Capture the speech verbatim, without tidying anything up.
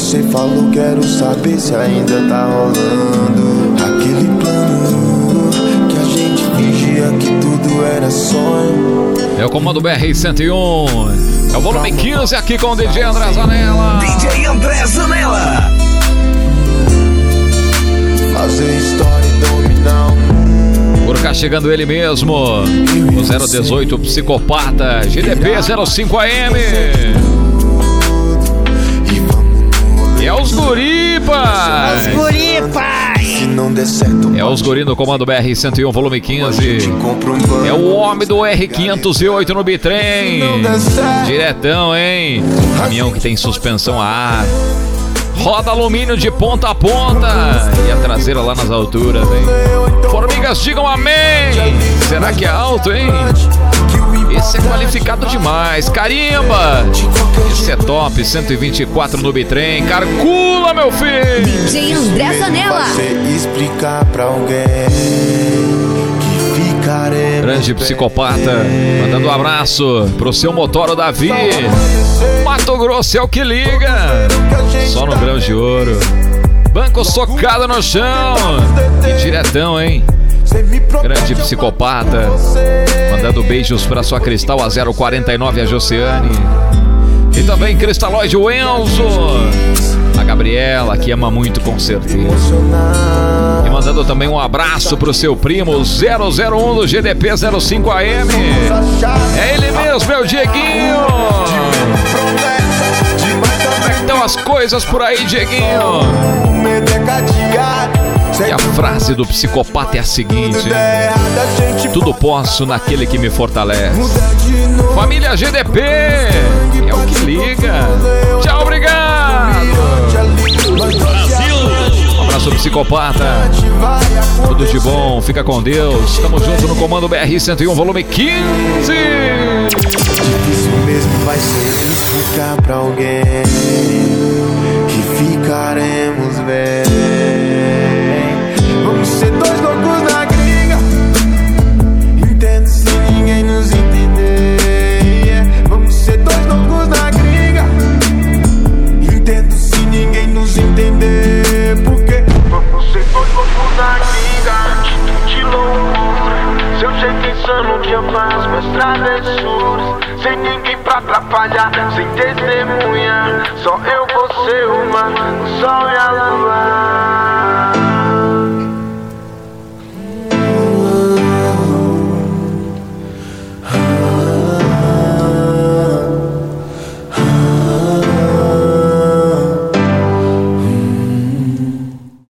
você falou, quero saber se ainda tá rolando aquele plano que a gente fingia que tudo era sonho. É o comando B R cento e um. É o volume quinze aqui com o D J André Zanella. D J André Zanella. Fazer história e dominar o mundo. Por cá chegando ele mesmo, o zero dezoito Psicopata, G D P zero cinco A M. E é os guri, pai! Os guri, pai! Se não der certo, é os guri no comando B R cento e um, volume quinze. É o homem do R quinhentos e oito no bitrem. Diretão, hein? Caminhão que tem suspensão a ar. Roda alumínio de ponta a ponta. E a traseira lá nas alturas, hein? Formigas, digam amém! Será que é alto, hein? Esse é qualificado demais. Carimba! Esse é top. cento e vinte e quatro no bitrem. Calcula, meu filho! D J André Zanella. Você explicar pra alguém que ficaremos. Grande Psicopata, mandando um abraço pro seu motor, o Davi. Mato Grosso é o que liga. Só no grão de ouro. Banco socado no chão. E diretão, hein? Grande Psicopata, mandando beijos pra sua Cristal, a zero quarenta e nove, a Josiane. E também Cristalóide, o Enzo. A Gabriela, que ama muito, com certeza. E mandando também um abraço pro seu primo, zero zero um do G D P zero cinco A M. É ele mesmo, é o Dieguinho. Como é que estão as coisas por aí, Dieguinho? E a frase do Psicopata é a seguinte, hein? Tudo posso naquele que me fortalece. Família G D P é o que liga. Tchau, obrigado. Um abraço, Psicopata. Tudo de bom, fica com Deus. Estamos juntos no comando B R cento e um, volume quinze. Difícil mesmo vai ser explicar pra alguém que ficaremos bem. Vamos ser dois loucos na gringa. Entendo se ninguém nos entender. Yeah. Vamos ser dois loucos na gringa. Entendo se ninguém nos entender. Porque vamos ser dois loucos na gringa. De loucura. Seu jeito insano de amar minhas travessuras. Sem ninguém pra atrapalhar, sem testemunha. Só eu, você, uma, o sol e a lua.